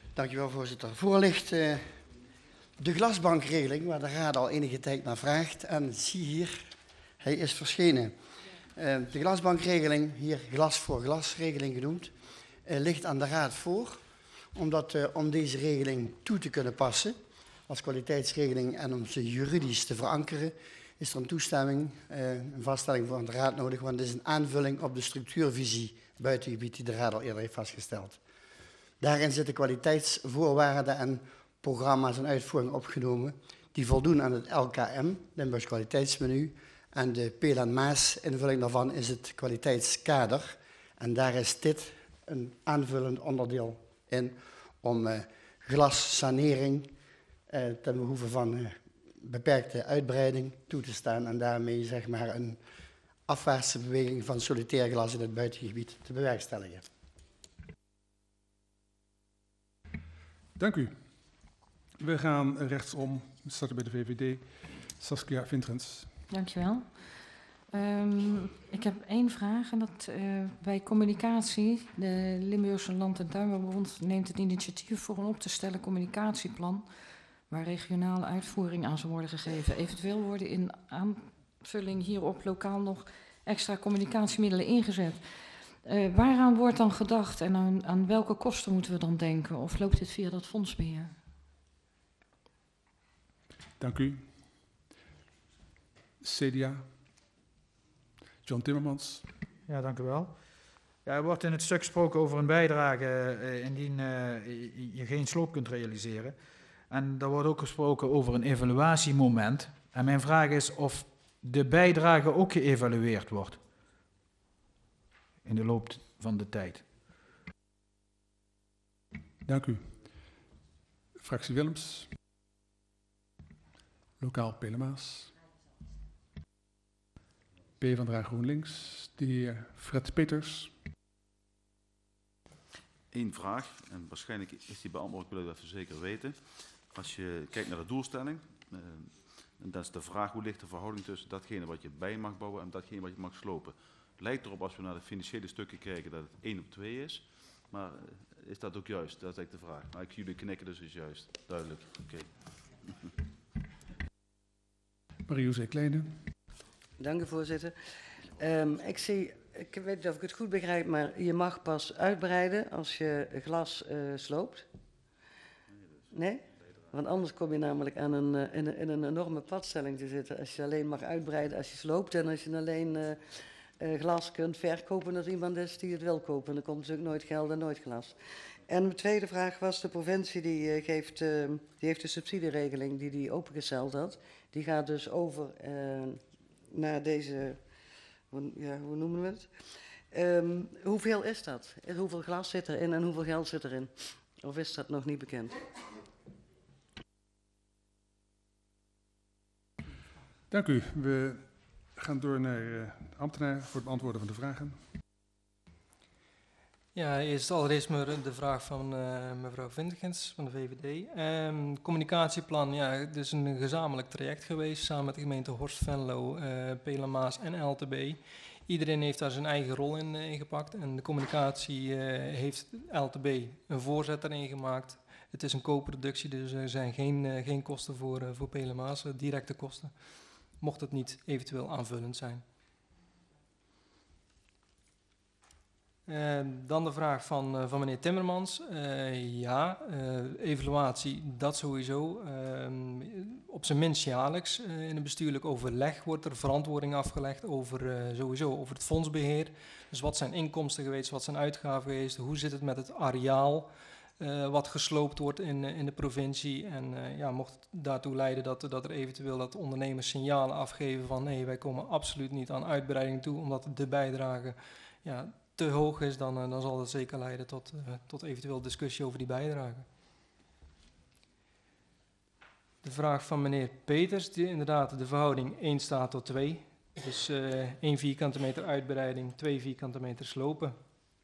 Dankjewel, voorzitter. Voor ligt de glasbankregeling, waar de Raad al enige tijd naar vraagt. En zie hier, hij is verschenen. De glasbankregeling, hier glas voor glas regeling genoemd, ligt aan de Raad voor. Omdat om deze regeling toe te kunnen passen als kwaliteitsregeling en om ze juridisch te verankeren, is er een toestemming, een vaststelling van de Raad nodig, want het is een aanvulling op de structuurvisie buitengebied die de Raad al eerder heeft vastgesteld. Daarin zitten kwaliteitsvoorwaarden en programma's en uitvoeringen opgenomen die voldoen aan het LKM, Limburgs kwaliteitsmenu, en de Peel en Maas invulling daarvan is het kwaliteitskader. En daar is dit een aanvullend onderdeel in om glassanering ten behoeve van beperkte uitbreiding toe te staan en daarmee zeg maar een afwaartse beweging van solitair glas in het buitengebied te bewerkstelligen. Dank u. We gaan rechtsom. We starten bij de VVD. Saskia Vintrens. Dankjewel. Ik heb één vraag en dat bij communicatie, de Limburgse Land- en Tuinbouwbond neemt het initiatief voor een op te stellen communicatieplan waar regionale uitvoering aan zal worden gegeven. Eventueel worden in aanvulling hierop lokaal nog extra communicatiemiddelen ingezet. Waaraan wordt dan gedacht en aan welke kosten moeten we dan denken? Of loopt dit via dat fondsbeheer? Dank u. CDA. John Timmermans. Ja, dank u wel. Ja, er wordt in het stuk gesproken over een bijdrage indien je geen sloop kunt realiseren. En er wordt ook gesproken over een evaluatiemoment. En mijn vraag is of de bijdrage ook geëvalueerd wordt in de loop van de tijd. Dank u. Fractie Willems. Lokaal Pelemaas. PvdA GroenLinks. De heer Fred Peters. Eén vraag, en waarschijnlijk is die beantwoord, ik wil dat zeker weten. Als je kijkt naar de doelstelling, en dat is de vraag, hoe ligt de verhouding tussen datgene wat je bij mag bouwen en datgene wat je mag slopen. Het lijkt erop, als we naar de financiële stukken kijken, dat het 1/2 is. Maar is dat ook juist? Dat is eigenlijk de vraag. Maar ik zie jullie knikken, dus is juist. Duidelijk. Oké. Marie-José Kleine. Dank u, voorzitter. Ik weet niet of ik het goed begrijp, maar je mag pas uitbreiden als je glas sloopt. Nee? Want anders kom je namelijk aan in een enorme padstelling te zitten. Als je alleen mag uitbreiden als je sloopt en als je alleen glas kunt verkopen als iemand is die het wil kopen. Dan komt natuurlijk nooit geld en nooit glas. En mijn tweede vraag was, de provincie die heeft de subsidieregeling die opengesteld had. Die gaat dus over naar deze, ja, hoe noemen we het? Hoeveel is dat? Hoeveel glas zit erin en hoeveel geld zit erin? Of is dat nog niet bekend? Dank u. We gaan door naar de ambtenaar voor het beantwoorden van de vragen. Ja, allereerst de vraag van mevrouw Vintrens van de VVD. Communicatieplan, ja, het is een gezamenlijk traject geweest samen met de gemeente Horst, Venlo, Pelemaas en LTB. Iedereen heeft daar zijn eigen rol in gepakt en de communicatie heeft LTB een voorzet erin gemaakt. Het is een co-productie, dus er zijn geen kosten voor Pelemaas, directe kosten, mocht het niet eventueel aanvullend zijn. Dan de vraag van meneer Timmermans. Evaluatie, dat sowieso. Op zijn minst jaarlijks in een bestuurlijk overleg wordt er verantwoording afgelegd sowieso over het fondsbeheer. Dus wat zijn inkomsten geweest, wat zijn uitgaven geweest, hoe zit het met het areaal wat gesloopt wordt in de provincie. En mocht het daartoe leiden dat er eventueel dat ondernemers signalen afgeven van nee, wij komen absoluut niet aan uitbreiding toe, omdat de bijdrage te hoog is, dan zal dat zeker leiden tot eventueel discussie over die bijdrage. De vraag van meneer Peters, inderdaad de verhouding 1:2. Dus 1 vierkante meter uitbreiding, 2 vierkante meter slopen.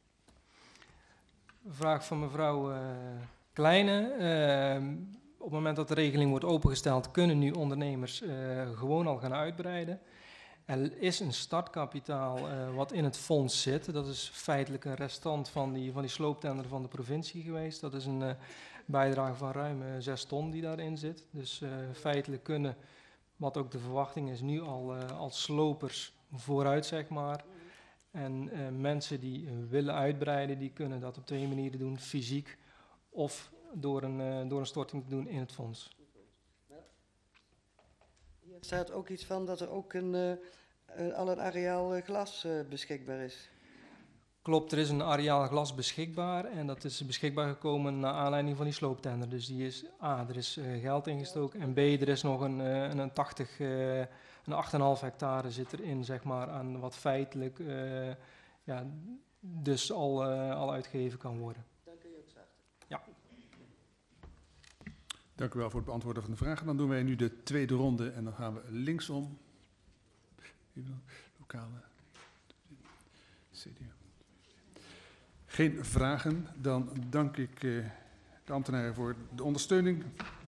Vraag van mevrouw Kleine. Op het moment dat de regeling wordt opengesteld, kunnen nu ondernemers gewoon al gaan uitbreiden. Er is een startkapitaal wat in het fonds zit. Dat is feitelijk een restant van die slooptender van de provincie geweest. Dat is een bijdrage van ruim 6 ton die daarin zit. Dus feitelijk kunnen, wat ook de verwachting is, nu al als slopers vooruit, zeg maar. En mensen die willen uitbreiden, die kunnen dat op 2 manieren doen. Fysiek of door een storting te doen in het fonds. Hier staat ook iets van dat er ook al een areaal glas beschikbaar is. Klopt, er is een areaal glas beschikbaar en dat is beschikbaar gekomen naar aanleiding van die slooptender. Dus die is, er is geld ingestoken en B, er is nog een 8,5 hectare zit erin, zeg maar, aan wat feitelijk dus al uitgegeven kan worden. Dan kun je ook starten. Ja. Dank u wel voor het beantwoorden van de vragen. Dan doen wij nu de tweede ronde en dan gaan we linksom. Lokale CDA. Geen vragen, dan dank ik de ambtenaren voor de ondersteuning.